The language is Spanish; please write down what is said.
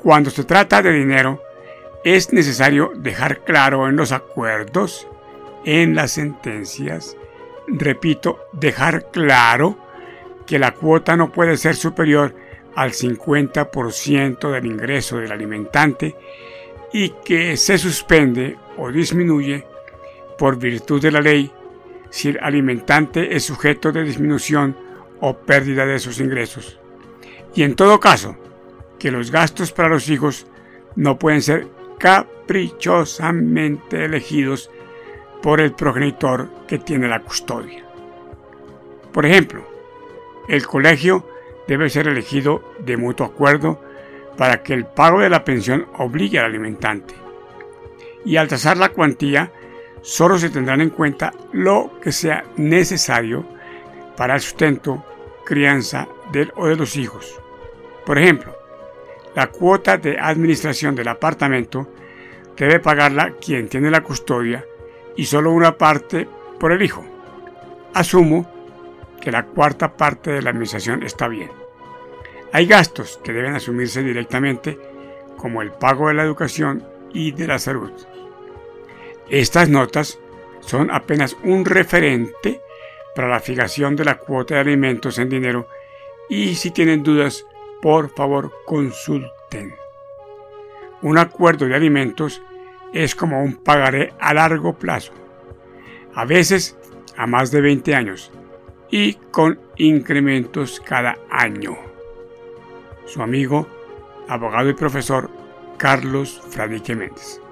Cuando se trata de dinero, es necesario dejar claro en los acuerdos, en las sentencias, repito, dejar claro que la cuota no puede ser superior al 50% del ingreso del alimentante y que se suspende o disminuye por virtud de la ley si el alimentante es sujeto de disminución o pérdida de sus ingresos. Y en todo caso, que los gastos para los hijos no pueden ser caprichosamente elegidos por el progenitor que tiene la custodia. Por ejemplo, el colegio debe ser elegido de mutuo acuerdo para que el pago de la pensión obligue al alimentante. Y al tasar la cuantía, solo se tendrán en cuenta lo que sea necesario para el sustento, crianza del o de los hijos. Por ejemplo, la cuota de administración del apartamento debe pagarla quien tiene la custodia y solo una parte por el hijo. Asumo que la cuarta parte de la administración está bien. Hay gastos que deben asumirse directamente, como el pago de la educación y de la salud. Estas notas son apenas un referente para la fijación de la cuota de alimentos en dinero y si tienen dudas, por favor consulten. Un acuerdo de alimentos es como un pagaré a largo plazo, a veces a más de 20 años y con incrementos cada año. Su amigo, abogado y profesor Carlos Fradique Méndez.